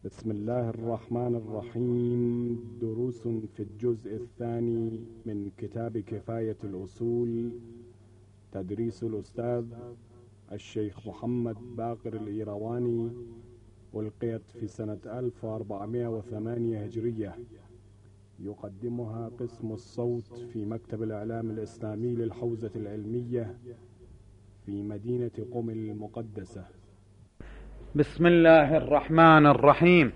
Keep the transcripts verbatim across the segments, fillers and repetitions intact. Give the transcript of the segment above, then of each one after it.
بسم الله الرحمن الرحيم. دروس في الجزء الثاني من كتاب كفاية الأصول، تدريس الأستاذ الشيخ محمد باقر الإيرواني، ألقيت في سنة ألف وأربعمائة وثمانية هجرية. يقدمها قسم الصوت في مكتب الإعلام الإسلامي للحوزة العلمية في مدينة قم المقدسة. بسم الله الرحمن الرحيم،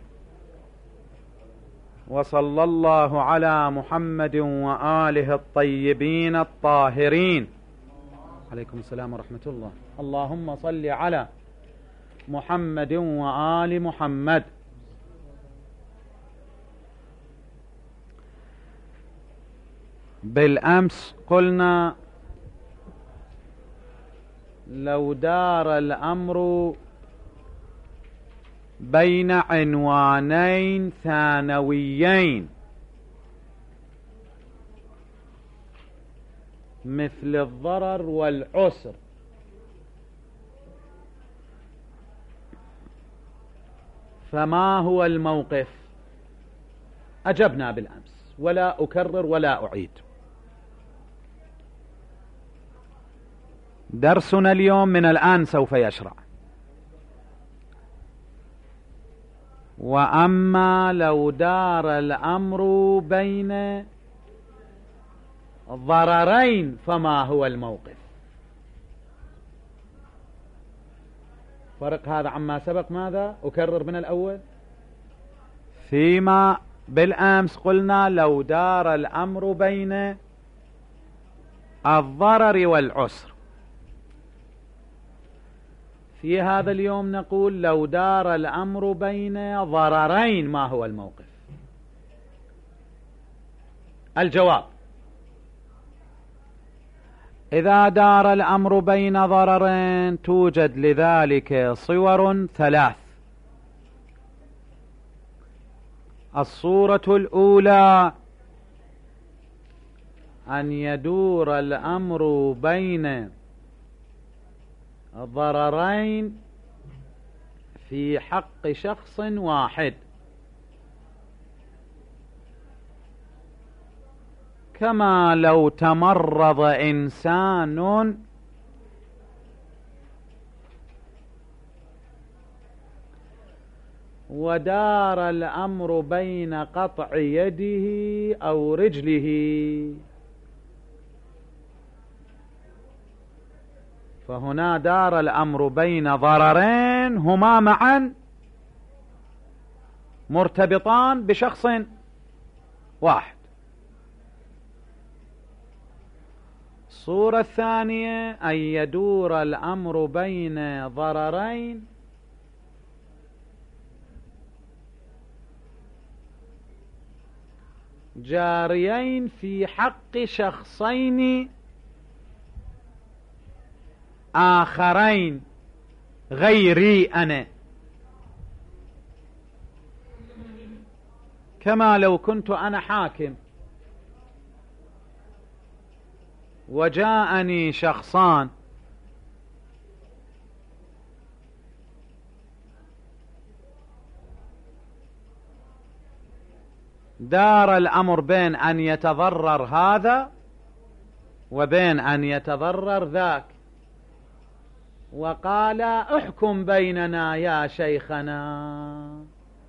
وصلى الله على محمد وآله الطيبين الطاهرين. عليكم السلام ورحمة الله. اللهم صل على محمد وآل محمد. بالأمس قلنا لو دار الأمر بين عنوانين ثانويين مثل الضرر والعسر، فما هو الموقف؟ أجبنا بالأمس ولا أكرر ولا أعيد. درسنا اليوم من الآن سوف يشرع. وأما لو دار الأمر بين ضررين فما هو الموقف؟ فرق هذا عما سبق. ماذا أكرر من الأول؟ فيما بالأمس قلنا لو دار الأمر بين الضرر والعسر، في هذا اليوم نقول لو دار الأمر بين ضررين ما هو الموقف؟ الجواب: إذا دار الأمر بين ضررين توجد لذلك صور ثلاث. الصورة الأولى أن يدور الأمر بين ضررين في حق شخص واحد، كما لو تمرض إنسان ودار الأمر بين قطع يده أو رجله، فهنا دار الأمر بين ضررين هما معا مرتبطان بشخص واحد. الصورة الثانية أن يدور الأمر بين ضررين جاريين في حق شخصين آخرين غيري أنا، كما لو كنت أنا حاكم وجاءني شخصان دار الأمر بين أن يتضرر هذا وبين أن يتضرر ذاك، وقال احكم بيننا يا شيخنا.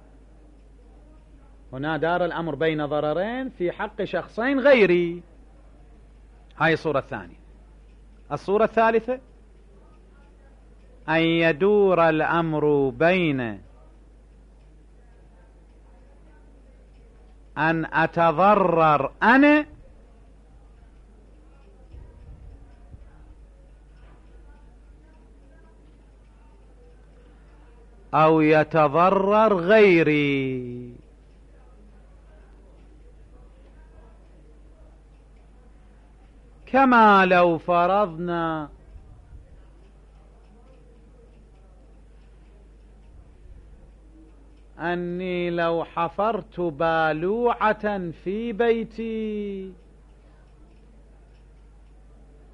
هنا دار الأمر بين ضررين في حق شخصين غيري. هاي الصورة الثانية. الصورة الثالثة أن يدور الأمر بين أن أتضرر أنا أو يتضرر غيري، كما لو فرضنا أني لو حفرت بالوعة في بيتي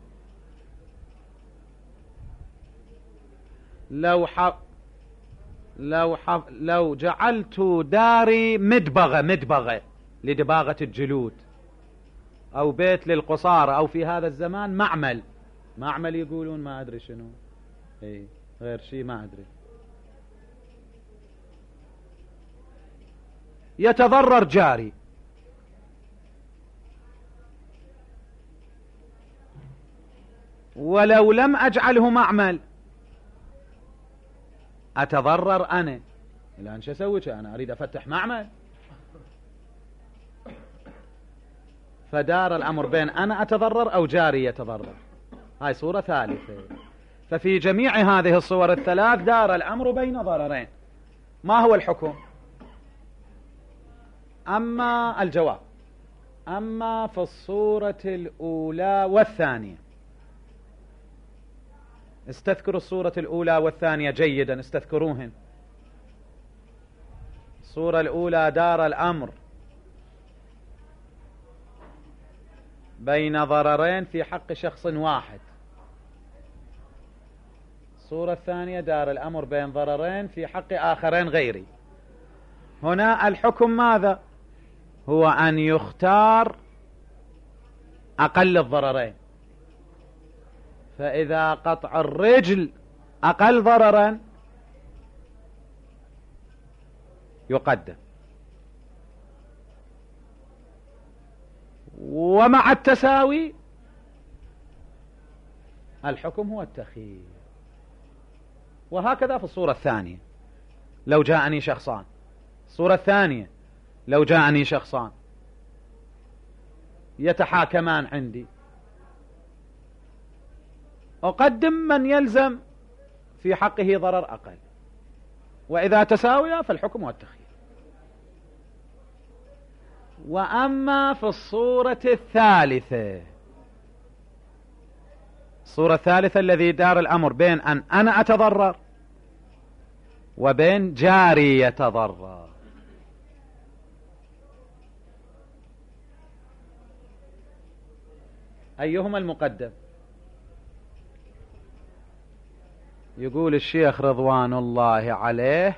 لو ح... لو, حف... لو جعلت داري مدبغة مدبغة لدباغة الجلود، أو بيت للقصارى، أو في هذا الزمان معمل معمل يقولون ما أدري شنو، اي غير شيء ما أدري، يتضرر جاري. ولو لم أجعله معمل أتضرر أنا، الآن شو أسوي؟ أنا أريد أفتح معمل، فدار الأمر بين أنا أتضرر أو جاري يتضرر. هاي صورة ثالثة. ففي جميع هذه الصور الثلاث دار الأمر بين ضررين. ما هو الحكم؟ أما الجواب، أما في الصورة الأولى والثانية، استذكروا الصورة الأولى والثانية جيدا، استذكروهن. الصورة الأولى دار الأمر بين ضررين في حق شخص واحد. الصورة الثانية دار الأمر بين ضررين في حق آخرين غيري. هنا الحكم ماذا؟ هو أن يختار أقل الضررين، فإذا قطع الرجل أقل ضررا يقدم، ومع التساوي الحكم هو التخيير. وهكذا في الصورة الثانية لو جاءني شخصان، الصورة الثانية لو جاءني شخصان يتحاكمان عندي، أقدم من يلزم في حقه ضرر أقل، وإذا تساوي فالحكم هو التخيير. وأما في الصورة الثالثة، الصورة الثالثة الذي دار الأمر بين أن أنا أتضرر وبين جاري يتضرر، أيهما المقدم؟ يقول الشيخ رضوان الله عليه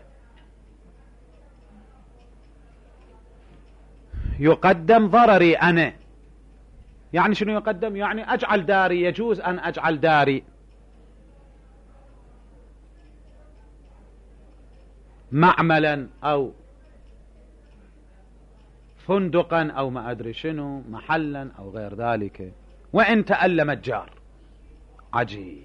يقدم ضرري أنا. يعني شنو يقدم؟ يعني أجعل داري، يجوز أن أجعل داري معملا أو فندقا أو ما أدري شنو، محلا أو غير ذلك، وإن تألم الجار. عجيب،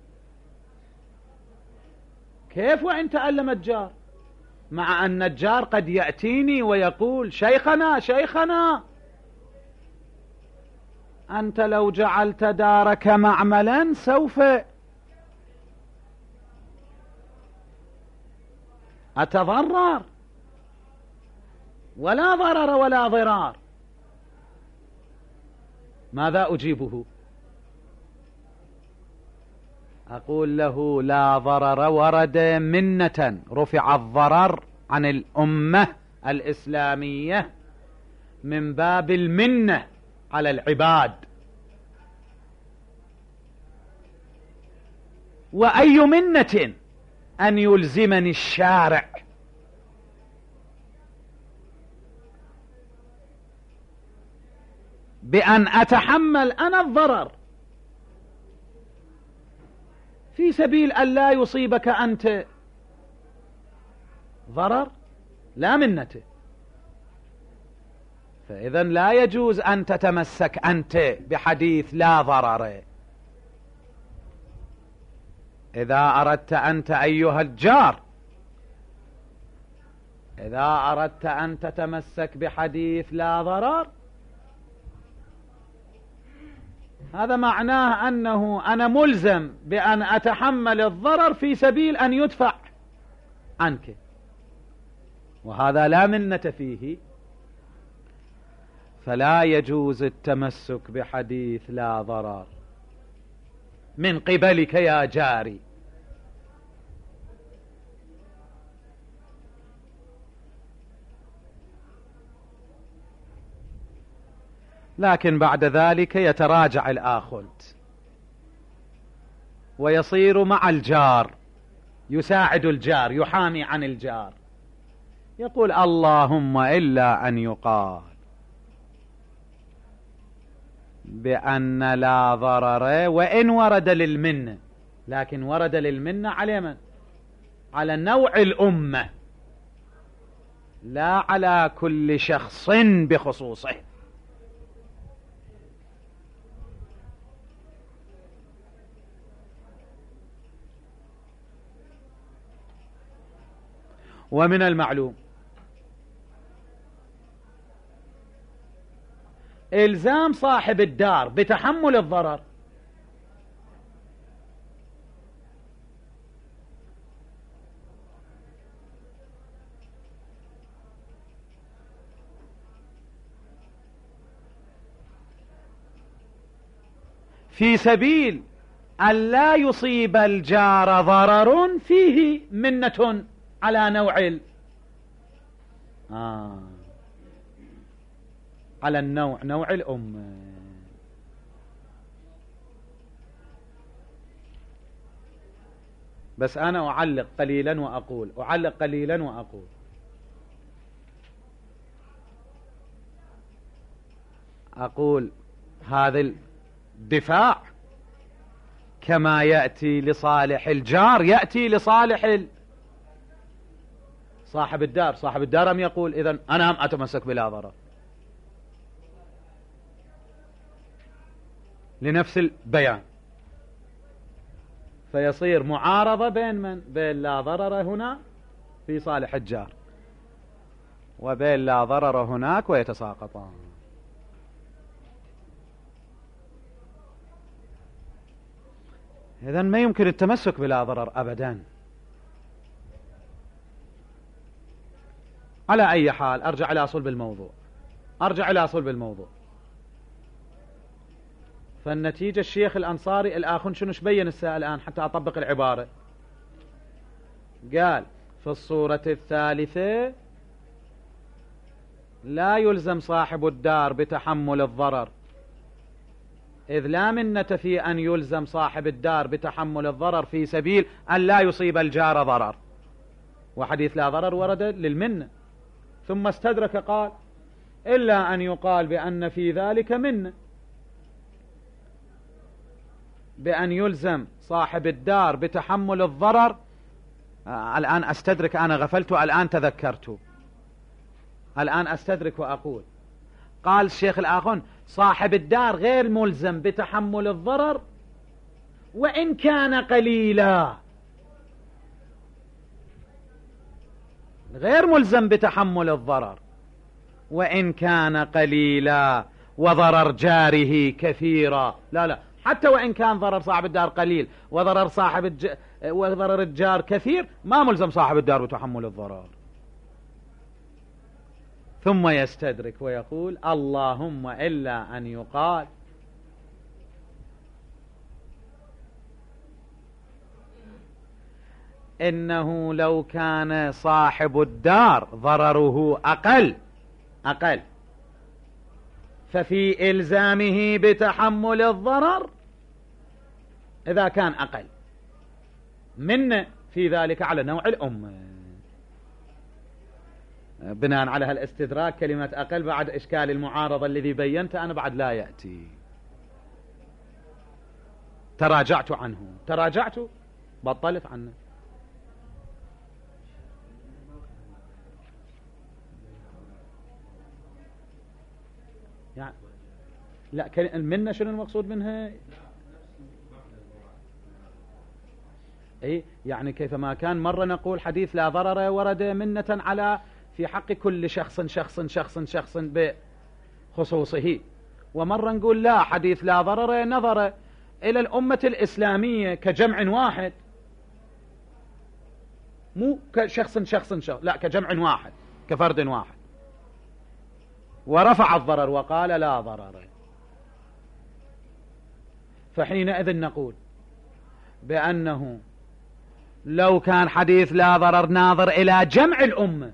كيف وإن تألم الجار؟ مع أن الجار قد يأتيني ويقول شيخنا شيخنا أنت لو جعلت دارك معملا سوف أتضرر، ولا ضرر ولا ضرار. ماذا أجيبه؟ أقول له لا ضرر ورد منة، رفع الضرر عن الأمة الإسلامية من باب المنة على العباد. وأي منة أن يلزمني الشارع بأن أتحمل أنا الضرر في سبيل أن لا يصيبك أنت ضرر، لا منته. فإذا لا يجوز أن تتمسك أنت بحديث لا ضرر. إذا أردت أنت أيها الجار، إذا أردت أن تتمسك بحديث لا ضرر، هذا معناه أنه أنا ملزم بأن أتحمل الضرر في سبيل أن يدفع عنك، وهذا لا منة فيه. فلا يجوز التمسك بحديث لا ضرر من قبلك يا جاري. لكن بعد ذلك يتراجع الآخذ ويصير مع الجار يساعد الجار، يحامي عن الجار. يقول اللهم إلا أن يقال بأن لا ضرر، وإن ورد للمنة، لكن ورد للمنة على من؟ على نوع الأمة، لا على كل شخص بخصوصه. ومن المعلوم إلزام صاحب الدار بتحمل الضرر في سبيل أن لا يصيب الجار ضرر فيه منة على نوع ال... آه. على النوع، نوع الأم. بس أنا أعلق قليلا وأقول أعلق قليلا وأقول أقول هذا الدفاع كما يأتي لصالح الجار يأتي لصالح ال... صاحب الدار. صاحب الدار أم يقول إذن أنا هم أتمسك بلا ضرر لنفس البيان، فيصير معارضة بين من؟ بين لا ضرر هنا في صالح الجار وبين لا ضرر هناك، ويتساقطان. إذن ما يمكن التمسك بلا ضرر أبدا. على أي حال أرجع إلى صلب الموضوع أرجع إلى صلب الموضوع فالنتيجة الشيخ الأنصاري الآخر شنو بين السائل الآن حتى أطبق العبارة؟ قال في الصورة الثالثة لا يلزم صاحب الدار بتحمل الضرر، إذ لا منة في أن يلزم صاحب الدار بتحمل الضرر في سبيل أن لا يصيب الجار ضرر، وحديث لا ضرر ورد للمنة. ثم استدرك قال إلا أن يقال بأن في ذلك منة، بأن يلزم صاحب الدار بتحمل الضرر. آه الآن أستدرك، أنا غفلت الآن تذكرت، الآن أستدرك وأقول قال الشيخ الآخر صاحب الدار غير ملزم بتحمل الضرر وإن كان قليلا، غير ملزم بتحمل الضرر وإن كان قليلا وضرر جاره كثيرا. لا لا، حتى وإن كان ضرر صاحب الدار قليل وضرر صاحب الج... وضرر الجار كثير، ما ملزم صاحب الدار بتحمل الضرر. ثم يستدرك ويقول اللهم إلا أن يقال إنه لو كان صاحب الدار ضرره أقل أقل ففي إلزامه بتحمل الضرر إذا كان أقل من في ذلك على نوع الأمة. بناء على هالاستدراك كلمة أقل بعد إشكال المعارضة الذي بينته أنا بعد لا يأتي، تراجعت عنه تراجعت بطلت عنه. يعني لا المنة شنو المقصود منها؟ اي يعني كيفما كان مرة نقول حديث لا ضرر ورد منة على في حق كل شخص شخص شخص شخص بخصوصه، ومرة نقول لا حديث لا ضرر نظر إلى الأمة الإسلامية كجمع واحد، مو كشخص شخص شخص، لا كجمع واحد كفرد واحد، ورفع الضرر وقال لا ضرر. فحينئذ نقول بأنه لو كان حديث لا ضرر ناظر إلى جمع الأمة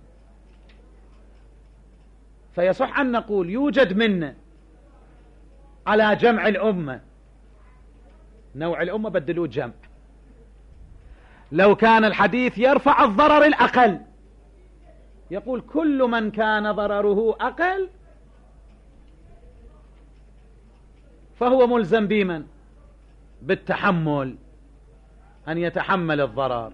فيصح أن نقول يوجد منه على جمع الأمة، نوع الأمة بدلوه جمع. لو كان الحديث يرفع الضرر الأقل، يقول كل من كان ضرره أقل فهو ملزم بمن؟ بالتحمل، أن يتحمل الضرر.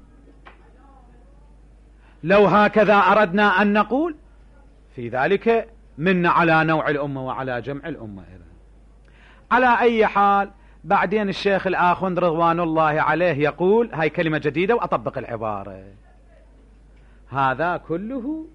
لو هكذا أردنا أن نقول في ذلك من على نوع الأمة وعلى جمع الأمة. إذن على أي حال بعدين الشيخ الآخوند رضوان الله عليه يقول، هاي كلمة جديدة وأطبق العبارة، هذا كله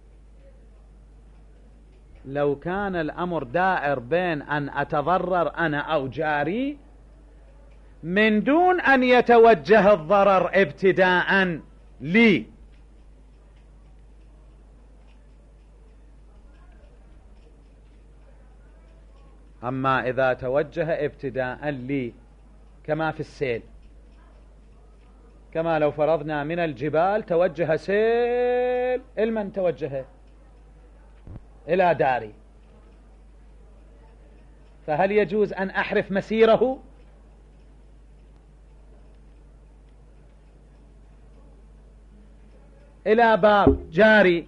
لو كان الأمر دائر بين أن أتضرر أنا أو جاري من دون أن يتوجه الضرر ابتداء لي، أما إذا توجه ابتداء لي كما في السيل، كما لو فرضنا من الجبال توجه سيل، المن توجه إلى داري، فهل يجوز أن أحرف مسيره؟ إلى باب جاري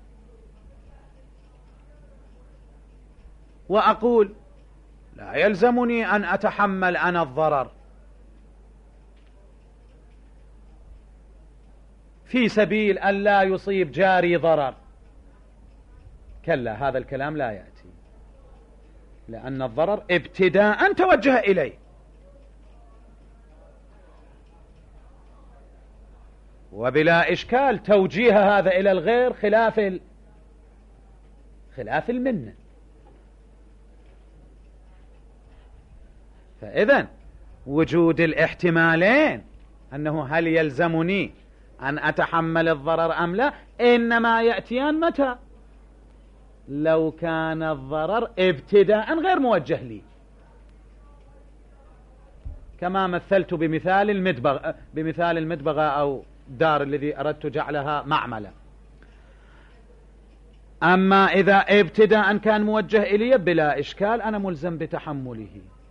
وأقول لا يلزمني أن أتحمل أنا الضرر في سبيل أن لا يصيب جاري ضرر؟ كلا، هذا الكلام لا يأتي، لأن الضرر ابتداء توجه إليه، وبلا إشكال توجيه هذا إلى الغير خلاف ال... خلاف المنة. فإذن وجود الاحتمالين أنه هل يلزمني أن أتحمل الضرر أم لا إنما يأتيان متى؟ لو كان الضرر ابتداء غير موجه لي، كما مثلت بمثال المدبغ بمثال المدبغة أو دار الذي أردت جعلها معملة. أما إذا ابتداء كان موجه إلي بلا إشكال أنا ملزم بتحمله،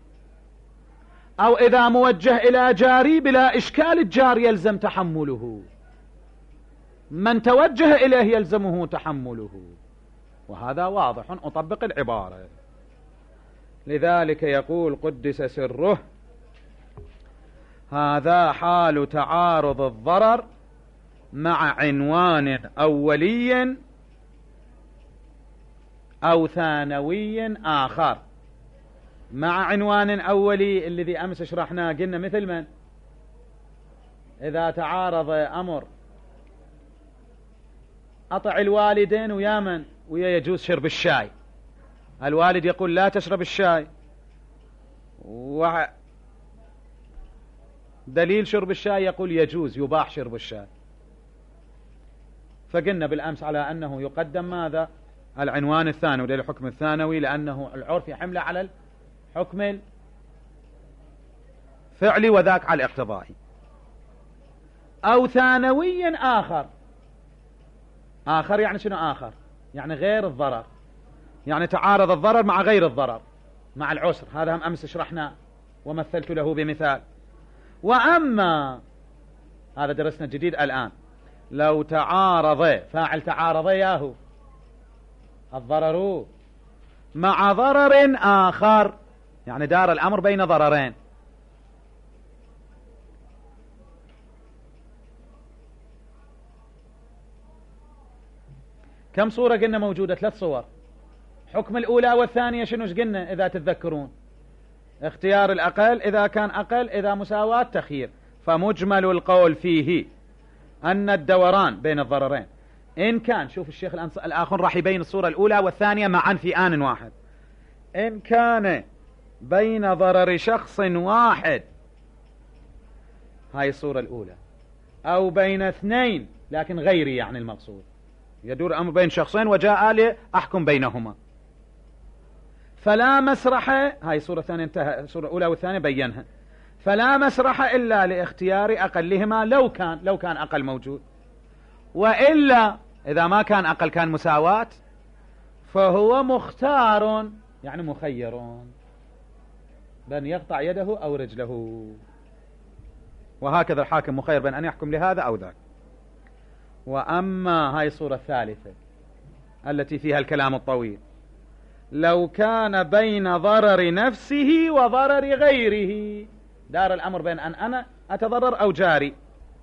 أو إذا موجه إلى جاري بلا إشكال الجار يلزم تحمله، من توجه إليه يلزمه تحمله، وهذا واضح. أطبق العبارة. لذلك يقول قدس سره: هذا حال تعارض الضرر مع عنوان أولي أو ثانوي آخر. مع عنوان أولي الذي أمس شرحناه قلنا مثل من؟ إذا تعارض أمر أطع الوالدين ويا من؟ ويا يجوز شرب الشاي، الوالد يقول لا تشرب الشاي، ودليل شرب الشاي يقول يجوز يباح شرب الشاي، فقلنا بالأمس على أنه يقدم ماذا؟ العنوان الثانوي للحكم الثانوي، لأنه العرف يحمل على الحكم الفعلي وذاك على الاقتضائي. أو ثانوي آخر. آخر يعني شنو آخر؟ يعني غير الضرر، يعني تعارض الضرر مع غير الضرر، مع العسر، هذا هم أمس شرحنا ومثلت له بمثال. وأما هذا درسنا جديد الآن، لو تعارض فاعل تعارض ياهو الضرر مع ضرر آخر، يعني دار الأمر بين ضررين. كم صورة قلنا موجودة؟ ثلاث صور. حكم الأولى والثانية شنو قلنا إذا تتذكرون؟ اختيار الأقل، إذا كان أقل، إذا مساواة تخيير. فمجمل القول فيه أن الدوران بين الضررين إن كان، شوف الشيخ الآخر راح يبين الصورة الأولى والثانية معا في آن واحد، إن كان بين ضرر شخص واحد، هاي الصورة الأولى، أو بين اثنين لكن غيري، يعني المقصود يدور أمر بين شخصين وجاء لي أحكم بينهما، فلا مسرح، هاي الصورة الثانية انتهى، الصورة الأولى والثانية بينها، فلا مسرح إلا لاختيار أقلهما لو كان لو كان أقل موجود، وإلا إذا ما كان أقل كان مساواة، فهو مختار يعني مخير بأن يقطع يده أو رجله. وهكذا الحاكم مخير بين أن يحكم لهذا أو ذاك. وأما هاي الصورة الثالثة التي فيها الكلام الطويل، لو كان بين ضرر نفسه وضرر غيره، دار الأمر بين أن أنا أتضرر أو جاري،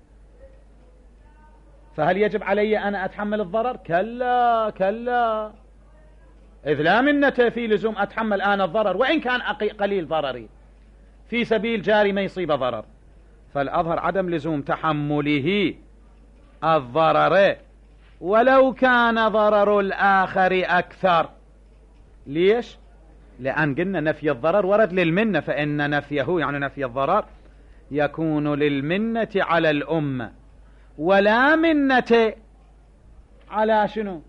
فهل يجب علي أنا أتحمل الضرر؟ كلا كلا، إذ لا منة في لزوم أتحمل أنا الضرر وإن كان قليل ضرري في سبيل جاري ما يصيب ضرر، فالأظهر عدم لزوم تحمله الضرر ولو كان ضرر الآخر أكثر. ليش؟ لأن قلنا نفي الضرر ورد للمنة، فإن نفيه يعني نفي الضرر يكون للمنة على الأمة ولا منة على شنو؟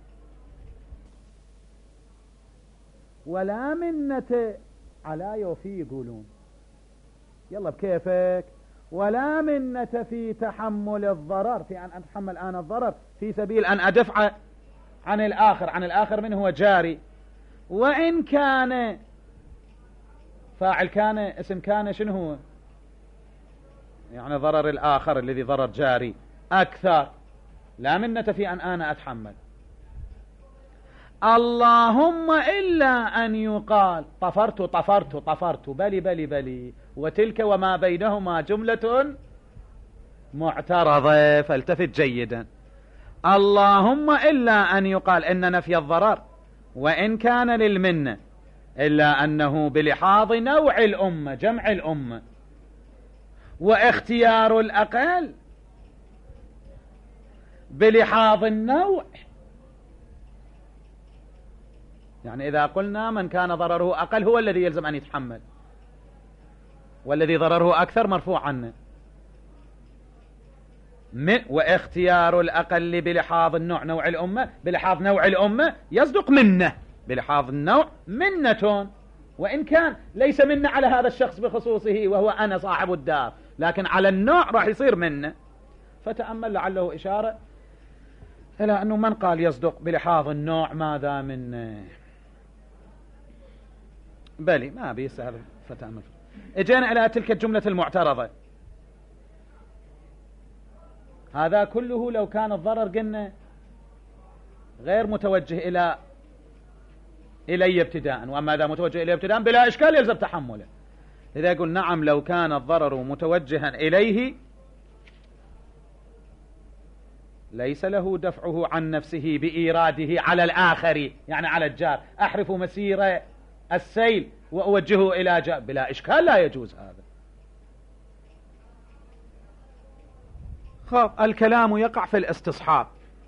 ولا منة على يوفي يقولون، يلا بكيفك، ولا منة في تحمل الضرر، في أن أتحمل أنا الضرر في سبيل أن أدفع عن الآخر، عن الآخر من هو جاري، وإن كان فاعل كان اسم كان شنو هو؟ يعني ضرر الآخر الذي ضرر جاري أكثر، لا منة في أن أنا أتحمل. اللهم إلا أن يقال طفرت طفرت طفرت بلي بلي بلي، وتلك وما بينهما جملة معترضة، فالتفت جيدا. اللهم إلا أن يقال إن نفي الضرر وإن كان للمنة إلا أنه بلحاظ نوع الأمة، جمع الأمة، واختيار الأقل بلحاظ النوع. يعني إذا قلنا من كان ضرره أقل هو الذي يلزم أن يتحمل، والذي ضرره أكثر مرفوع عنه، واختيار الأقل بلحاظ النوع، نوع الأمة، بلحاظ نوع الأمة يصدق منه، بلحاظ النوع منة، وإن كان ليس منة على هذا الشخص بخصوصه وهو أنا صاحب الدار، لكن على النوع راح يصير منه. فتأمل لعله إشارة إلى أنه من قال يصدق بلحاظ النوع ماذا من بلي ما بيسهل. فتأمل. اجينا إلى تلك الجملة المعترضة، هذا كله لو كان الضرر قلنا غير متوجه إلى إلي ابتداء، وأما إذا متوجه إلي ابتداء بلا إشكال يلزم تحمله. إذا يقول نعم لو كان الضرر متوجها إليه ليس له دفعه عن نفسه بإيراده على الآخر، يعني على الجار، أحرف مسير السيل وأوجهه إلى جار بلا إشكال، لا يجوز هذا. خب الكلام يقع في الاستصحاب.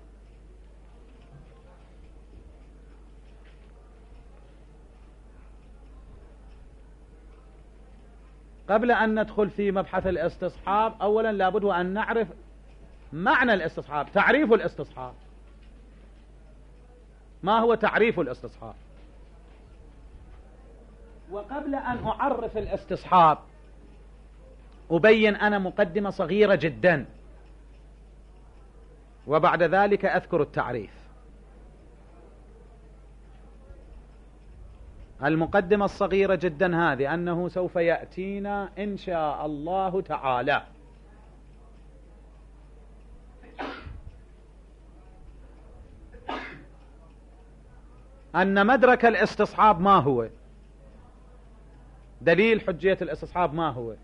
قبل أن ندخل في مبحث الاستصحاب أولا لابد أن نعرف معنى الاستصحاب، تعريف الاستصحاب. ما هو تعريف الاستصحاب؟ وقبل أن أعرف الاستصحاب أبين أنا مقدمة صغيرة جدا، وبعد ذلك أذكر التعريف. المقدمة الصغيرة جدا هذه أنه سوف يأتينا إن شاء الله تعالى أن مدرك الاستصحاب ما هو، دليل حجية الاستصحاب ما هو.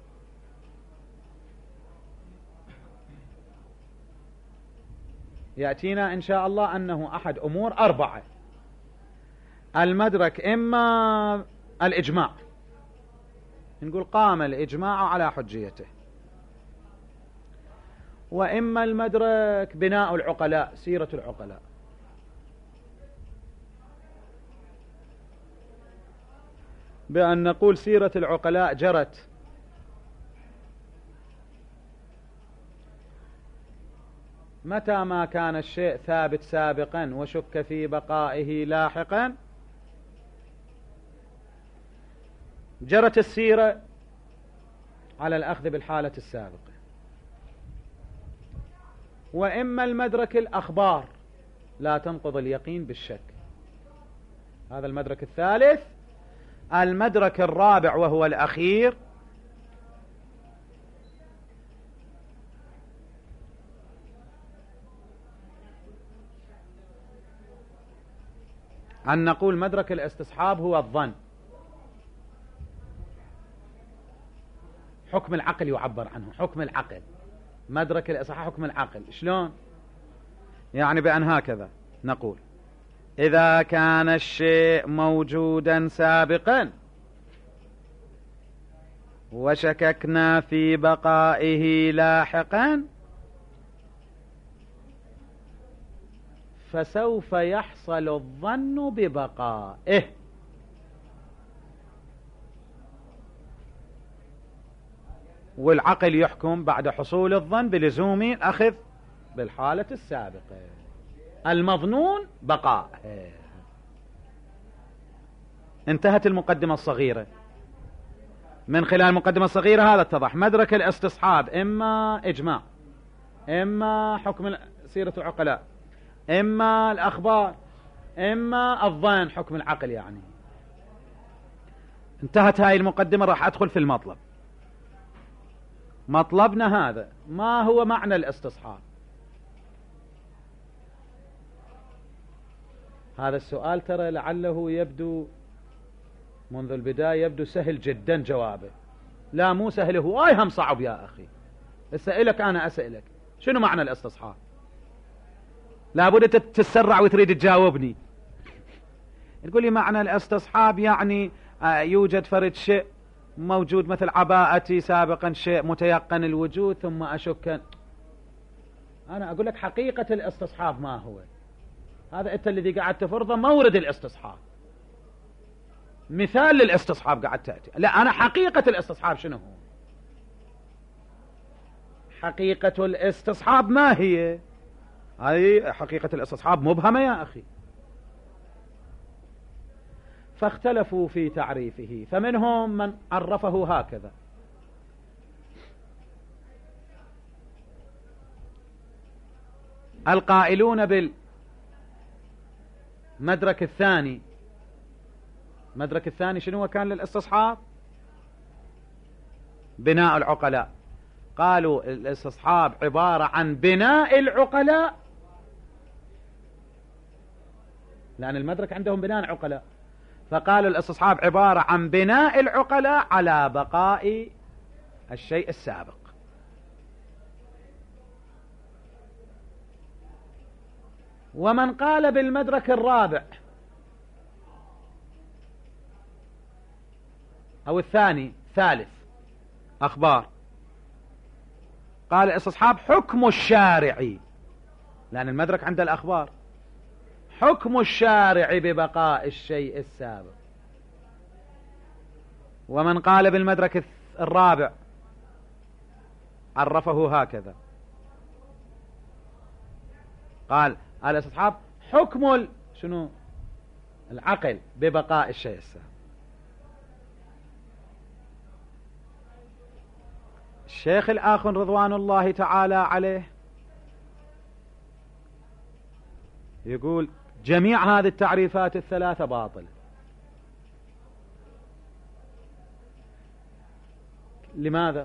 يأتينا إن شاء الله أنه أحد أمور أربعة. المدرك إما الإجماع، نقول قام الإجماع على حجيته، وإما المدرك بناء العقلاء، سيرة العقلاء، بأن نقول سيرة العقلاء جرت متى ما كان الشيء ثابت سابقا وشك في بقائه لاحقا، جرت السيرة على الأخذ بالحالة السابقة. وإما المدرك الأخبار، لا تنقض اليقين بالشك، هذا المدرك الثالث. المدرك الرابع وهو الأخير أن نقول مدرك الاستصحاب هو الظن. حكم العقل يعبر عنه، حكم العقل. مدرك الاستصحاب حكم العقل. شلون؟ يعني بأن هكذا نقول: إذا كان الشيء موجودا سابقا وشككنا في بقائه لاحقا فسوف يحصل الظن ببقائه. والعقل يحكم بعد حصول الظن بلزوم الأخذ بالحالة السابقة. المظنون بقاء. انتهت المقدمة الصغيرة. من خلال المقدمة الصغيرة هذا اتضح مدرك الاستصحاب إما إجماع، إما حكم سيرة العقلاء، إما الأخبار، إما الظن حكم العقل. يعني انتهت هاي المقدمة. راح أدخل في المطلب. مطلبنا هذا: ما هو معنى الاستصحاب؟ هذا السؤال ترى لعله يبدو منذ البداية يبدو سهل جدا جوابه. لا، مو سهل، هو آي هم صعب يا أخي. أسألك أنا أسألك شنو معنى الاستصحاب؟ لابد تتسرع وتريد تجاوبني. تقول لي معنى الاستصحاب يعني يوجد فرد شيء موجود مثل عباءتي سابقا، شيء متيقن الوجود ثم أشك. أنا أقول لك حقيقة الاستصحاب ما هو. هذا أنت الذي قاعد تفرضه مورد الاستصحاب، مثال للاستصحاب قاعد تأتي. لا، أنا حقيقة الاستصحاب شنو هو؟ حقيقة الاستصحاب ما هي؟ هذه حقيقة الاستصحاب مبهمة يا أخي. فاختلفوا في تعريفه، فمنهم من عرفه هكذا: القائلون بالمدرك الثاني. المدرك الثاني شنو كان للاستصحاب؟ بناء العقلاء. قالوا الاستصحاب عبارة عن بناء العقلاء، لأن المدرك عندهم بناء العقلاء، فقالوا الاستصحاب عبارة عن بناء العقلاء على بقاء الشيء السابق. ومن قال بالمدرك الرابع أو الثاني ثالث أخبار، قال الاستصحاب حكم الشارع، لأن المدرك عند الأخبار حكم الشارع ببقاء الشيء السابق. ومن قال بالمدرك الرابع عرفه هكذا، قال الاستصحاب حكم ال... شنو العقل ببقاء الشيء السابق. الشيخ الآخر رضوان الله تعالى عليه يقول جميع هذه التعريفات الثلاثة باطلة. لماذا؟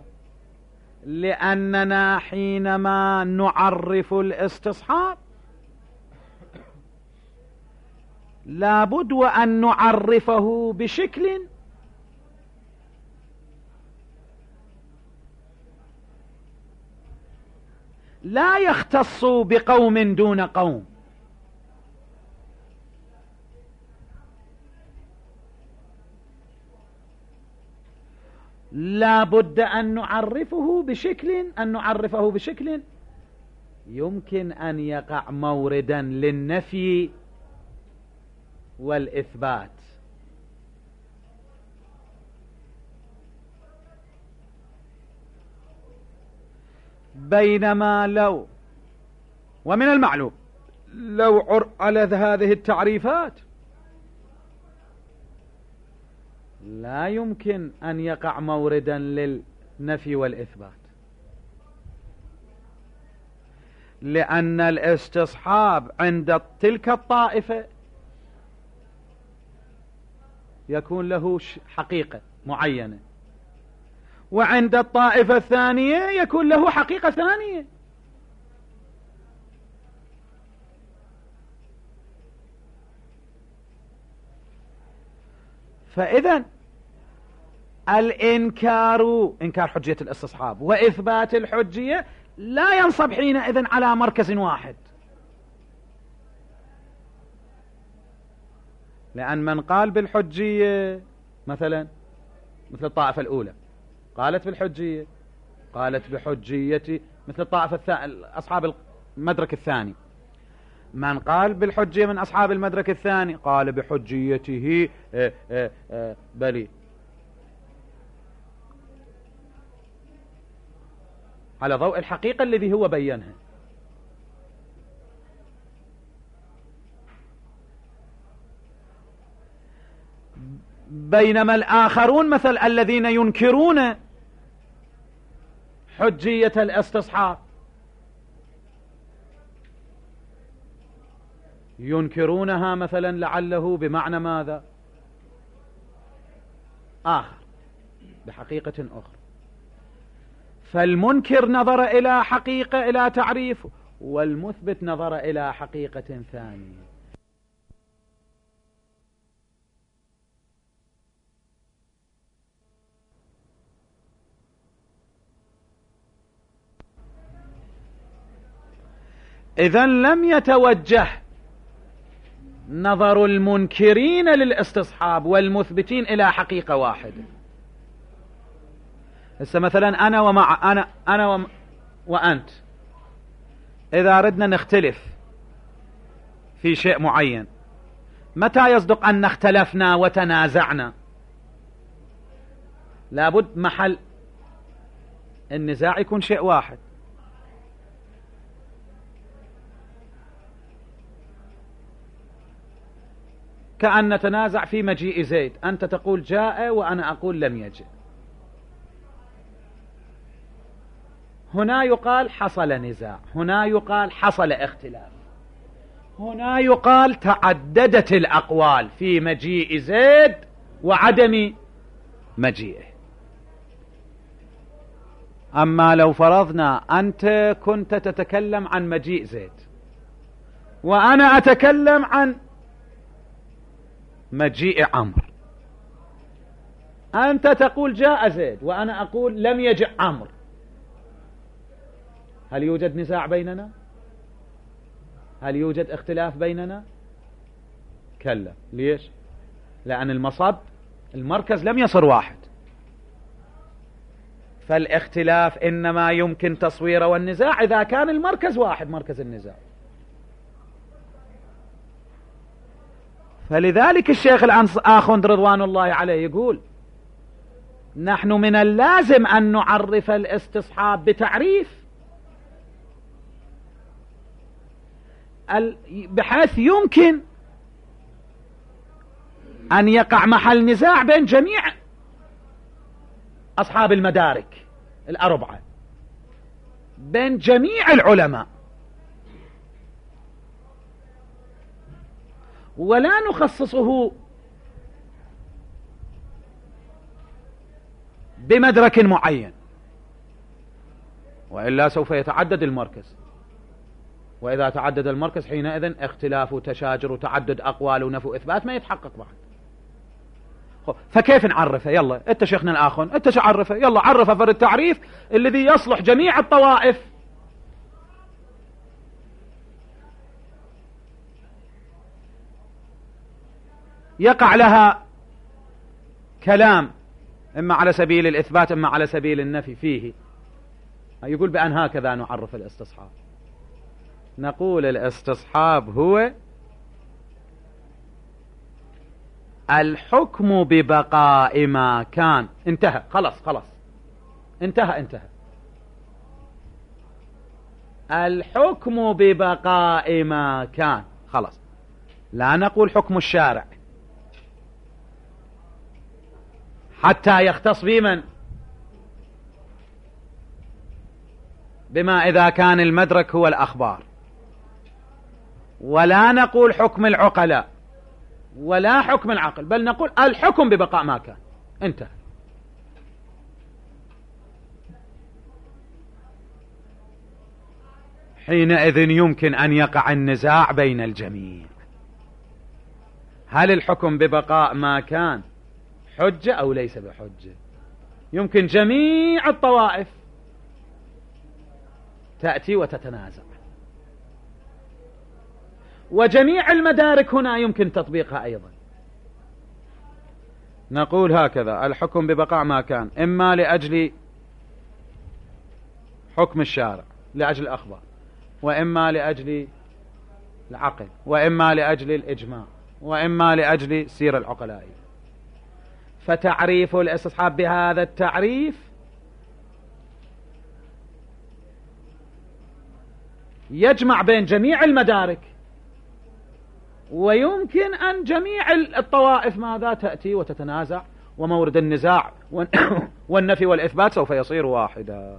لأننا حينما نعرف الاستصحاب لابد وأن نعرفه بشكل لا يختص بقوم دون قوم، لا بد أن نعرفه بشكل أن نعرفه بشكل يمكن أن يقع موردا للنفي والإثبات. بينما لو ومن المعلوم لو عرضت هذه التعريفات لا يمكن أن يقع موردا للنفي والإثبات، لأن الاستصحاب عند تلك الطائفة يكون له حقيقة معينة، وعند الطائفة الثانية يكون له حقيقة ثانية. فإذا الإنكار إنكار حجية الاستصحاب وإثبات الحجية لا ينصب حينئذ على مركز واحد، لأن من قال بالحجية مثلا مثل الطائفة الأولى قالت بالحجية، قالت بحجية مثل الطائفة الثانية أصحاب المدرك الثاني، من قال بالحجية من أصحاب المدرك الثاني قال بحجيته اه اه اه بلي على ضوء الحقيقة الذي هو بينها. بينما الآخرون مثل الذين ينكرون حجية الاستصحاب ينكرونها مثلا لعله بمعنى ماذا آخر بحقيقة أخرى، فالمنكر نظر إلى حقيقة إلى تعريف، والمثبت نظر إلى حقيقة ثانية. إذن لم يتوجه نظر المنكرين للاستصحاب والمثبتين إلى حقيقة واحدة. هسه مثلا أنا ومع أنا أنا وم وأنت إذا أردنا نختلف في شيء معين، متى يصدق أن اختلفنا وتنازعنا؟ لابد محل النزاع يكون شيء واحد. كأن نتنازع في مجيء زيد، أنت تقول جاء وأنا أقول لم يجئ، هنا يقال حصل نزاع، هنا يقال حصل اختلاف، هنا يقال تعددت الأقوال في مجيء زيد وعدم مجيئه. أما لو فرضنا أنت كنت تتكلم عن مجيء زيد وأنا أتكلم عن مجيء عمرو، أنت تقول جاء زيد وأنا أقول لم يجئ عمرو، هل يوجد نزاع بيننا؟ هل يوجد اختلاف بيننا؟ كلا. ليش؟ لأن المصب المركز لم يصر واحد، فالاختلاف إنما يمكن تصويره والنزاع إذا كان المركز واحد، مركز النزاع. فلذلك الشيخ الآخوند رضوان الله عليه يقول نحن من اللازم أن نعرف الاستصحاب بتعريف بحيث يمكن أن يقع محل نزاع بين جميع أصحاب المدارك الأربعة، بين جميع العلماء، ولا نخصصه بمدرك معين، وإلا سوف يتعدد المركز، وإذا تعدد المركز حينئذ اختلاف وتشاجر وتعدد أقوال ونفي وإثبات ما يتحقق بعد. فكيف نعرفه؟ يلا انت شيخنا الآخر انت شو عرفه؟ يلا عرفه فر التعريف الذي يصلح جميع الطوائف. يقع لها كلام إما على سبيل الإثبات إما على سبيل النفي فيه، يقول بأن هكذا نعرف الاستصحاب. نقول الاستصحاب هو الحكم ببقاء ما كان. انتهى، خلاص خلاص انتهى انتهى الحكم ببقاء ما كان، خلاص. لا نقول حكم الشارع حتى يختص بمن؟ بما إذا كان المدرك هو الأخبار. ولا نقول حكم العقلاء ولا حكم العقل، بل نقول الحكم ببقاء ما كان، انتهى. حينئذ يمكن أن يقع النزاع بين الجميع. هل الحكم ببقاء ما كان بحجة أو ليس بحجة. يمكن جميع الطوائف تأتي وتتنازع، وجميع المدارك هنا يمكن تطبيقها أيضا. نقول هكذا: الحكم ببقاء ما كان إما لأجل حكم الشارع لأجل الأخبار، وإما لأجل العقل، وإما لأجل الإجماع، وإما لأجل سير العقلاء. فتعريف الاستصحاب بهذا التعريف يجمع بين جميع المدارك، ويمكن أن جميع الطوائف ماذا تأتي وتتنازع، ومورد النزاع والنفي والإثبات سوف يصير واحدا.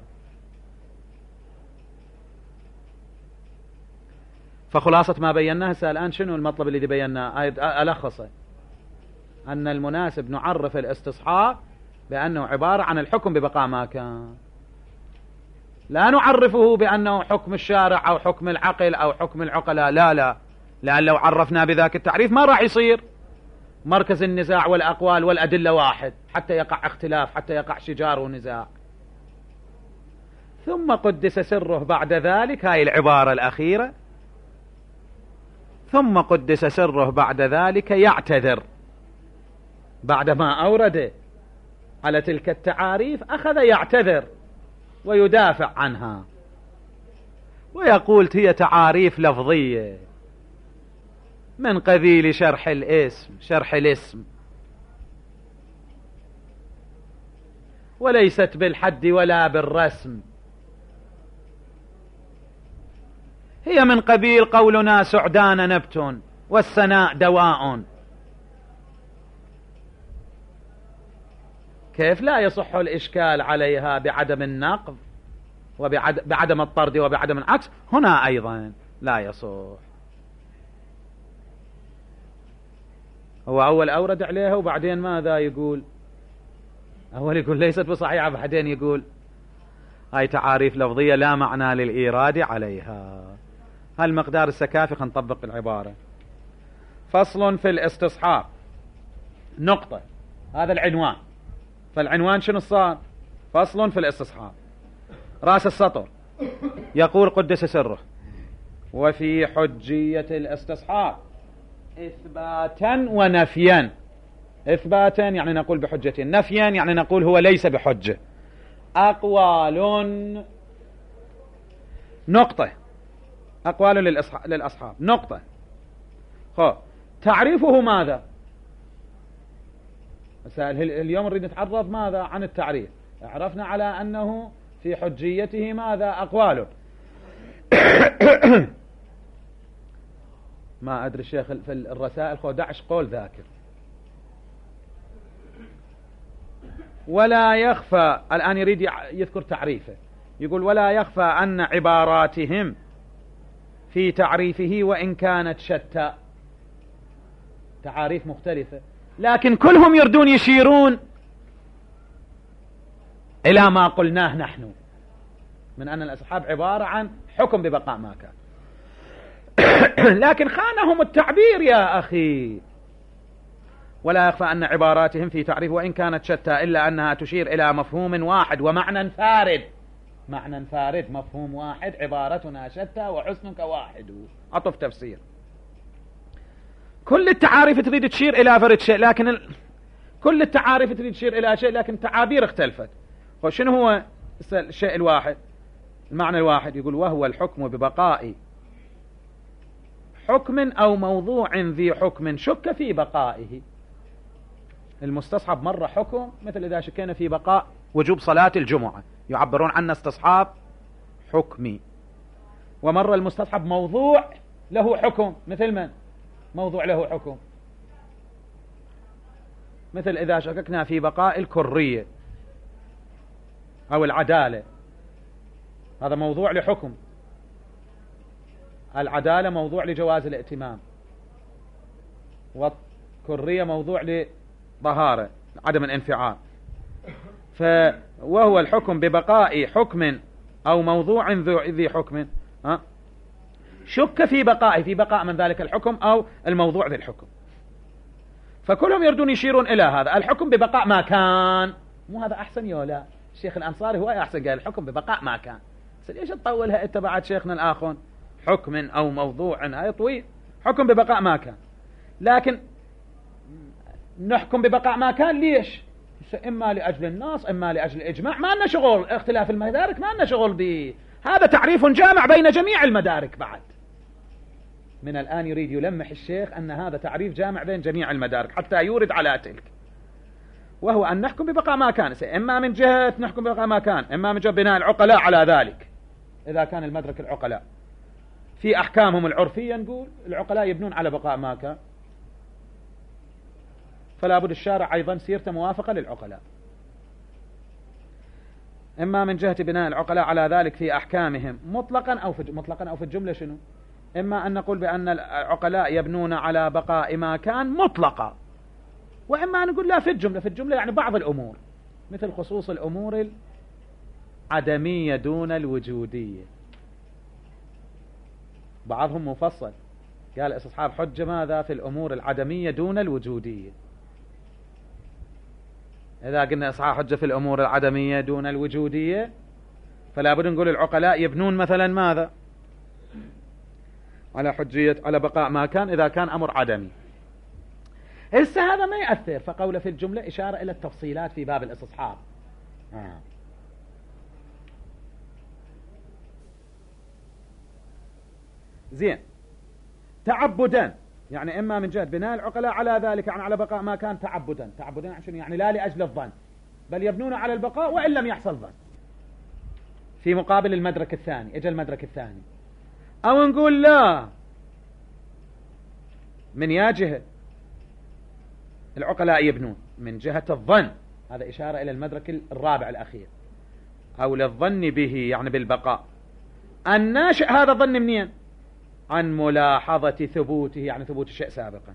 فخلاصة ما بيناه هسه الآن شنو المطلب الذي بيناه؟ ألخصه أن المناسب نعرف الاستصحاب بأنه عبارة عن الحكم ببقاء ما كان، لا نعرفه بأنه حكم الشارع أو حكم العقل أو حكم العقلاء، لا لا، لأن لو عرفنا بذاك التعريف ما راح يصير مركز النزاع والأقوال والأدلة واحد، حتى يقع اختلاف، حتى يقع شجار ونزاع. ثم قدس سره بعد ذلك، هاي العبارة الأخيرة، ثم قدس سره بعد ذلك يعتذر بعدما أورد على تلك التعاريف، أخذ يعتذر ويدافع عنها ويقول هي تعاريف لفظية من قبيل شرح الاسم شرح الاسم، وليست بالحد ولا بالرسم، هي من قبيل قولنا سعدان نبت والسناء دواء. كيف لا يصح الإشكال عليها بعدم النقض وبعدم الطرد وبعدم العكس؟ هنا أيضا لا يصح. هو أول أورد عليها وبعدين ماذا يقول؟ أول يقول ليست بصحيحة، بعدين يقول هاي تعاريف لفظية لا معنى للإيراد عليها. هالمقدار السكافي خلينا نطبق العبارة. فصل في الاستصحاب، نقطة، هذا العنوان. فالعنوان شنو صار؟ فصل في الاستصحاب. رأس السطر يقول قدس سره: وفي حجية الاستصحاب إثباتا ونفيا. إثباتا يعني نقول بحجة، نفيا يعني نقول هو ليس بحجة. أقوال، نقطة، أقوال للأصحاب، نقطة. خو تعريفه ماذا؟ اليوم نريد نتعرف ماذا عن التعريف. عرفنا على أنه في حجيته ماذا؟ أقوال. ما أدري الشيخ في الرسائل خو دعش قول ذاكر. ولا يخفى، الآن يريد يذكر تعريفه، يقول: ولا يخفى أن عباراتهم في تعريفه وإن كانت شتى، تعاريف مختلفة، لكن كلهم يردون يشيرون إلى ما قلناه نحن من أن الأصحاب عبارة عن حكم ببقاء ما كان. لكن خانهم التعبير يا أخي. ولا يخفى أن عباراتهم في تعريف وإن كانت شتى إلا أنها تشير إلى مفهوم واحد ومعنى فارد. معنى فارد، مفهوم واحد، عبارتنا شتى وحسنك واحد. أطف تفسير. كل التعاريف تريد تشير إلى فرد شيء، لكن ال... كل التعاريف تريد تشير إلى شيء، لكن التعابير اختلفت. شنو هو الشيء الواحد، المعنى الواحد؟ يقول: وهو الحكم ببقاء حكم أو موضوع ذي حكم شك في بقائه. المستصحب مرة حكم، مثل إذا شكينا في بقاء وجوب صلاة الجمعة يعبرون عنه استصحاب حكمي. ومرة المستصحب موضوع له حكم، مثل من؟ موضوع له حكم، مثل إذا شككنا في بقاء الكرية أو العدالة، هذا موضوع لحكم. العدالة موضوع لجواز الائتمام، والكرية موضوع لطهارة عدم الانفعال. فوهو الحكم ببقاء حكم أو موضوع ذي حكم ها شك في بقائه، في بقاء من ذلك الحكم أو الموضوع ذي الحكم. فكلهم يردون يشيرون إلى هذا الحكم ببقاء ما كان. مو هذا أحسن يا لا؟ الشيخ الأنصاري هو أحسن، قال الحكم ببقاء ما كان. ليش تطولها أنت بعد شيخنا الآخر؟ حكم أو موضوع هاي طويل، حكم ببقاء ما كان. لكن نحكم ببقاء ما كان ليش؟ إما لأجل النص إما لأجل الإجماع، ما لنا شغل اختلاف المدارك، ما لنا شغل به، هذا تعريف جامع بين جميع المدارك. بعد من الآن يريد يلمح الشيخ أن هذا تعريف جامع بين جميع المدارك حتى يورد على تلك، وهو أن نحكم ببقاء ما كان، إما من جهة نحكم ببقاء ما كان، إما من جهة بناء العقلاء على ذلك. إذا كان المدرك العقلاء في أحكامهم العرفية نقول العقلاء يبنون على بقاء ما كان، فلا بد الشارع أيضا سيرته موافقة للعقلاء. إما من جهة بناء العقلاء على ذلك في أحكامهم مطلقا أو في مطلقا أو في الجملة شنو؟ إما أن نقول بأن العقلاء يبنون على بقاء ما كان مطلقا، وإما أن نقول لا في الجملة. في الجملة يعني بعض الأمور، مثل خصوص الأمور العدمية دون الوجودية. بعضهم مفصل قال استصحاب حجة ماذا في الأمور العدمية دون الوجودية. إذا قلنا استصحاب حجة في الأمور العدمية دون الوجودية فلا بد نقول العقلاء يبنون مثلا ماذا على حجية على بقاء ما كان إذا كان أمر عدمي. هسه هذا ما يأثر، فقوله في الجملة إشارة إلى التفصيلات في باب الاستصحاب. آه. زين. تعبدا يعني إما من جهة بناء العقلاء على ذلك، يعني على بقاء ما كان تعبدا. تعبدا عشان يعني لا لأجل الظن، بل يبنون على البقاء وإن لم يحصل ظن. في مقابل المدرك الثاني، اجى المدرك الثاني. أو نقول لا، من يا جهة العقلاء يبنون من جهة الظن، هذا إشارة إلى المدرك الرابع الأخير، أو للظن به يعني بالبقاء. الناشئ هذا ظن منين؟ عن ملاحظة ثبوته يعني ثبوت الشيء سابقا.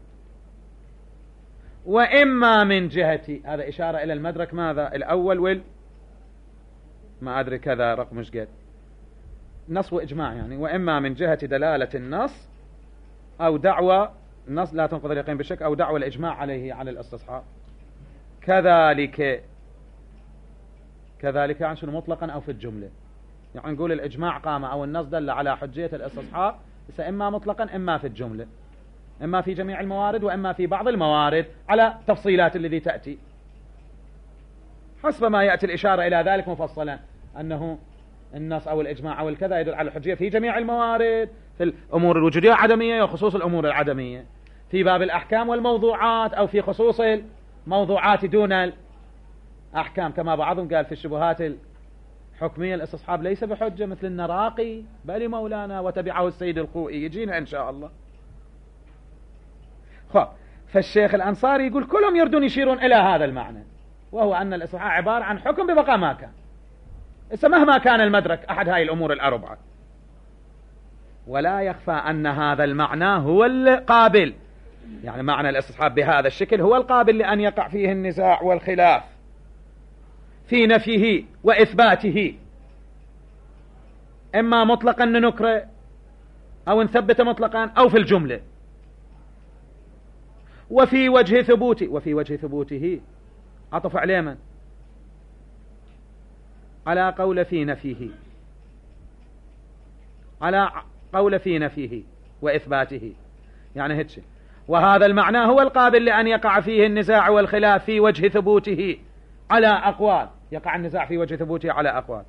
وإما من جهة، هذا إشارة إلى المدرك ماذا الأول وال ما أدري كذا رقم مش قد نص وإجماع يعني. وإما من جهة دلالة النص أو دعوى النص لا تنقض اليقين بالشك، أو دعوى الإجماع عليه على الاستصحاب. كذلك كذلك يعني شنو مطلقا أو في الجملة، يعني نقول الإجماع قام أو النص دل على حجية الاستصحاب إما مطلقا إما في الجملة، إما في جميع الموارد وإما في بعض الموارد على تفصيلات الذي تأتي حسب ما يأتي الإشارة إلى ذلك مفصلا، أنه النص أو الإجماع أو الكذا يدل على الحجية في جميع الموارد، في الأمور الوجودية عدمية وخصوص الأمور العدمية، في باب الأحكام والموضوعات أو في خصوص الموضوعات دون الأحكام. كما بعضهم قال في الشبهات الحكمية الاستصحاب ليس بحجة مثل النراقي، بل مولانا وتبعه السيد الخوئي يجينا إن شاء الله. خب فالشيخ الأنصاري يقول كلهم يردون يشيرون إلى هذا المعنى، وهو أن الاستصحاب عبارة عن حكم ببقاء ما كان، إذا مهما كان المدرك أحد هاي الأمور الأربعة. ولا يخفى أن هذا المعنى هو القابل، يعني معنى الاستصحاب بهذا الشكل هو القابل لأن يقع فيه النزاع والخلاف في نفيه وإثباته، إما مطلقا ننكره أو نثبت مطلقا أو في الجملة. وفي وجه ثبوته، وفي وجه ثبوته عطف عليه من؟ على قول في نفيه، على قول في نفيه وإثباته، يعني هيك. وهذا المعنى هو القابل لأن يقع فيه النزاع والخلاف في وجه ثبوته على أقوال، يقع النزاع في وجه ثبوته على أقوال،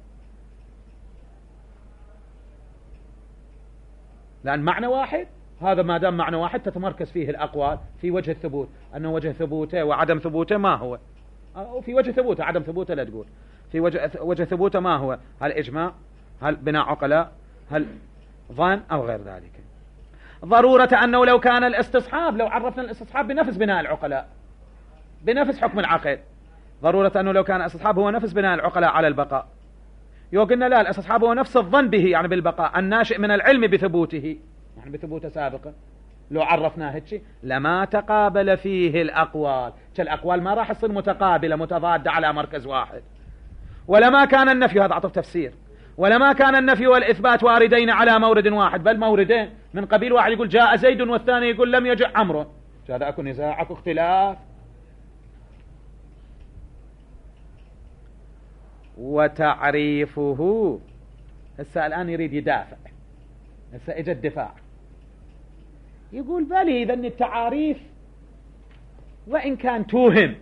لأن معنى واحد، هذا ما دام معنى واحد تتمركز فيه الأقوال في وجه الثبوت، أنه وجه ثبوته وعدم ثبوته ما هو، أو في وجه ثبوته عدم ثبوته لا تقول، في وجه وجه ثبوته ما هو، هل إجماع، هل بناء عقلاء، هل ظن أو غير ذلك. ضرورة أنه لو كان الاستصحاب، لو عرفنا الاستصحاب بنفس بناء العقلاء بنفس حكم العقل، ضرورة أنه لو كان الاستصحاب هو نفس بناء العقلاء على البقاء، يو قلنا لا، الاستصحاب هو نفس الظن به يعني بالبقاء الناشئ من العلم بثبوته يعني بثبوته سابقا، لو عرفناه هيك لما تقابل فيه الأقوال، كالأقوال ما راح تصير متقابلة متضادة على مركز واحد، ولما كان النفي، هذا عطف تفسير، ولما كان النفي والإثبات واردين على مورد واحد، بل موردين من قبيل واحد يقول جاء زيد والثاني يقول لم يجع عمرو، هذا أكو نزاع أكو اختلاف. وتعريفه هسه الآن يريد يدافع، هسه اجى الدفاع، يقول بلي إذا التعاريف وإن كان توهم،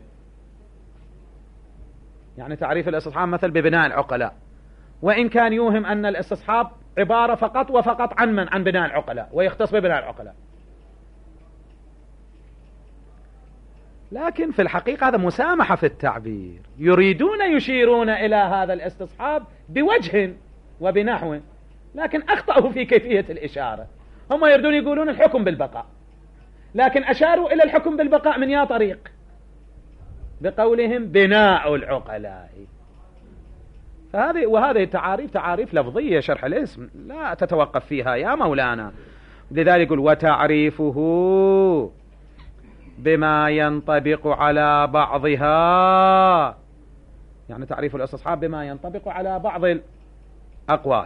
يعني تعريف الاستصحاب مثل ببناء العقلاء، وإن كان يوهم أن الاستصحاب عبارة فقط وفقط عن من؟ عن بناء العقلاء، ويختص ببناء العقلاء، لكن في الحقيقة هذا مسامحة في التعبير، يريدون يشيرون إلى هذا الاستصحاب بوجه وبنحو، لكن أخطأوا في كيفية الإشارة. هم يريدون يقولون الحكم بالبقاء، لكن أشاروا إلى الحكم بالبقاء من يا طريق؟ بقولهم بناء العقلاء. فهذه وهذه تعاريف تعاريف لفظية، شرح الاسم لا تتوقف فيها يا مولانا. لذلك يقول وتعريفه بما ينطبق على بعضها، يعني تعريف الاستصحاب بما ينطبق على بعض الأقوال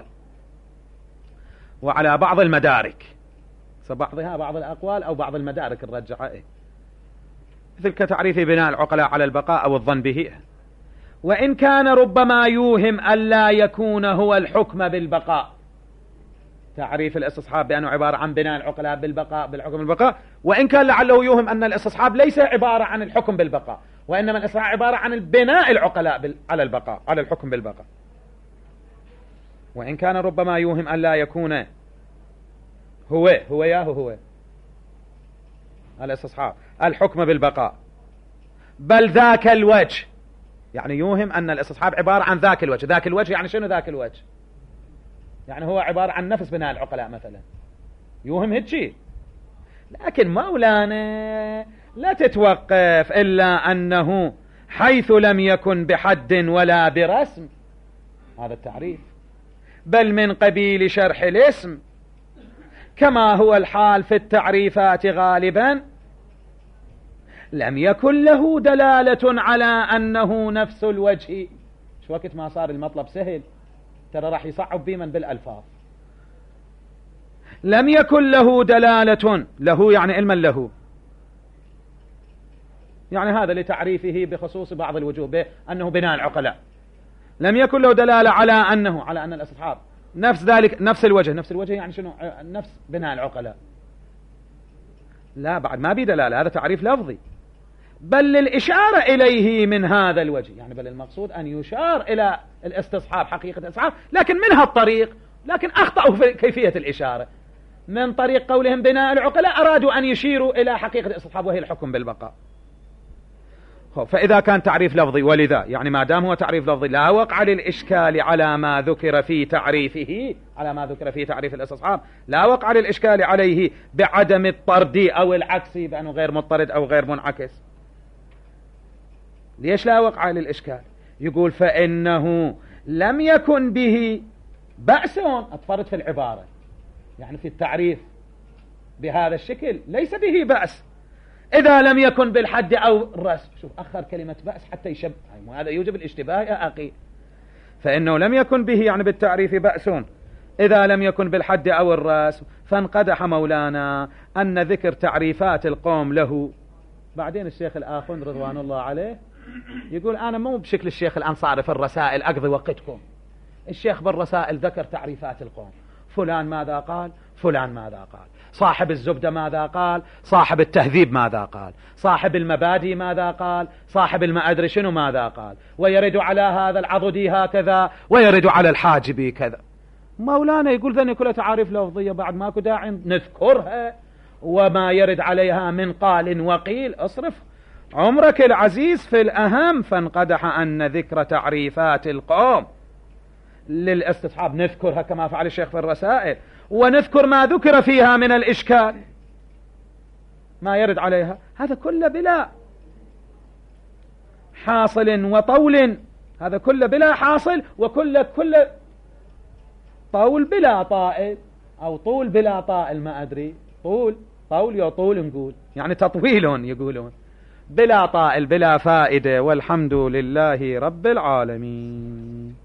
وعلى بعض المدارك، بعضها بعض الأقوال أو بعض المدارك الرجعة، مثل كتعريف بناء العقلاء على البقاء أو الظن به، وإن كان ربما يوهم ألا يكون هو الحكم بالبقاء. تعريف الاستصحاب بأنه عبارة عن بناء العقلاء بالبقاء بالحكم بالبقاء، وإن كان لعله يوهم أن الاستصحاب ليس عبارة عن الحكم بالبقاء، وإنما الاستصحاب عبارة عن بناء العقلاء على البقاء على الحكم بالبقاء. وإن كان ربما يوهم أن لا يكون هو هو ياهو هو الاستصحاب الحكم بالبقاء بل ذاك الوجه، يعني يوهم أن الاستصحاب عبارة عن ذاك الوجه. ذاك الوجه يعني شنو ذاك الوجه؟ يعني هو عبارة عن نفس بناء العقلاء مثلا، يوهم هيك. لكن مولانا لا تتوقف إلا أنه حيث لم يكن بحد ولا برسم، هذا التعريف، بل من قبيل شرح الاسم، كما هو الحال في التعريفات غالبا، لم يكن له دلالة على أنه نفس الوجه. شو وقت ما صار المطلب سهل ترى راح يصعب بمن بالألفاظ. لم يكن له دلالة، له يعني علما له، يعني هذا لتعريفه بخصوص بعض الوجوه بأنه بناء العقلاء، لم يكن له دلالة على أنه على أن الاستصحاب نفس ذلك نفس الوجه. نفس الوجه يعني شنو؟ نفس بناء العقلاء. لا بعد ما بي دلالة، هذا تعريف لفظي، بل للإشارة إليه من هذا الوجه، يعني بل المقصود أن يشار إلى الاستصحاب حقيقة الاستصحاب لكن من هالطريق، لكن أخطأوا في كيفية الإشارة. من طريق قولهم بناء العقلاء أرادوا أن يشيروا إلى حقيقة الاستصحاب وهي الحكم بالبقاء. فإذا كان تعريف لفظي، ولذا يعني ما دام هو تعريف لفظي لا وقع للإشكال على ما ذكر في تعريفه، على ما ذكر في تعريف الاستصحاب لا وقع للإشكال عليه بعدم الطرد أو العكس، بأنه غير مضطرد أو غير منعكس. ليش لا وقع للإشكال؟ يقول فإنه لم يكن به بأس، أتفرد في العبارة، يعني في التعريف بهذا الشكل ليس به بأس إذا لم يكن بالحد أو الرسم. شوف أخر كلمة بأس حتى يشبه، هذا يوجب الاشتباه يا أخي. فإنه لم يكن به يعني بالتعريف بأس إذا لم يكن بالحد أو الرسم، فانقدح مولانا أن ذكر تعريفات القوم له. بعدين الشيخ الآخون رضوان الله عليه يقول أنا مو بشكل الشيخ الأنصاري في الرسائل أقضي وقتكم، الشيخ بالرسائل ذكر تعريفات القوم، فلان ماذا قال، فلان ماذا قال، صاحب الزبدة ماذا قال، صاحب التهذيب ماذا قال، صاحب المبادئ ماذا قال، صاحب ما أدري شنو ماذا قال، ويرد على هذا العضدي هكذا ويرد على الحاجبي كذا. مولانا يقول ذني كلها تعاريف لفظية بعد ماكو داعي نذكرها، وما يرد عليها من قال وقيل اصرف عمرك العزيز في الأهم. فانقدح أن ذكر تعريفات القوم للاستصحاب نذكرها كما فعل الشيخ في الرسائل، ونذكر ما ذكر فيها من الإشكال ما يرد عليها، هذا كله بلا حاصل وطول، هذا كله بلا حاصل، وكله كله طول بلا طائل، أو طول بلا طائل، ما أدري طول طول يطول نقول يعني تطويل يقولون، بلا طائل بلا فائدة. والحمد لله رب العالمين.